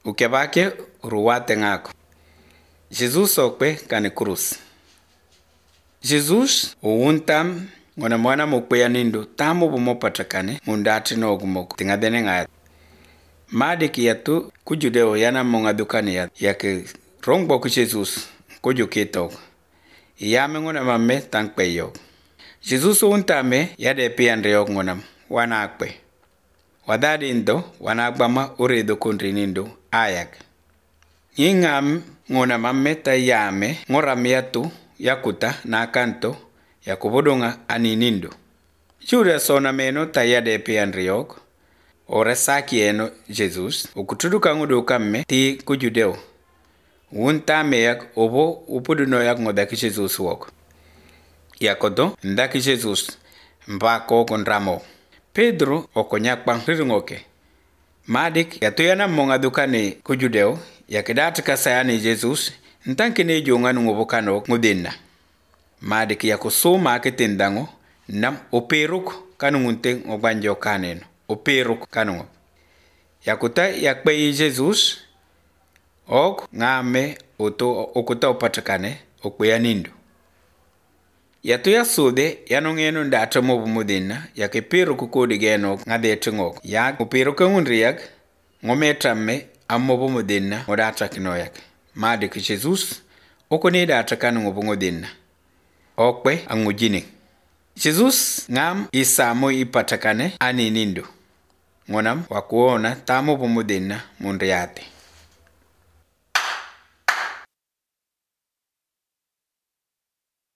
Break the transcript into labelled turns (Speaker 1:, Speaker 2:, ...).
Speaker 1: ukebake ruwate ngako. Jesus okpe kane cruz. Jesus uuntam ngona mwana mokpe nindo tamo bomo patakane mundati no gumoko tingadene nga. Madiki yatu kujudeo yana monga dukani yake rongbo ku Jesus kujuketo. Yame ngona mamme tankpe yo. Jesus untame yade piandre yo ngona wana akpe. Wadadi indo wana agbama uredo kundri nindo ayak. Nyingam ngona mamme tayame ngoram yatu yakuta na kanto yakubodonga aninindo. Juda sona meno tayade piandre yo. Ora saki eno Jesus ukutuduka nguduka me ti kujudeo. Untame yak obo upuduno yak ngodaki Jesus wok. Yakodo ndaki Jesus mbako kondramo. Pedro okonyak pangriringoke. Madik yatuyana monga dukane kujudeo yakidatika sayani Jesus ntankine jonga ngobokano ngudinna. Madik yakosoma ketendango nam operuk kanungunte ngbanjo kaneno. Operuk kanungo. Yakuta yakpe Jesus ok ngame okuta opatakane okwe nindo. Yatuya sude yanongeno ndata mobu mudina yake pero kukodi geno ngade tengok ya upero kangundriyak ngometamme amobu mudina modata kinoyak made ki Jesus okone data kanu ngobu mudina okwe angujini Jesus ngam isamo ipatakane ani nindo ngonam wakuona tamo mudina mundriate.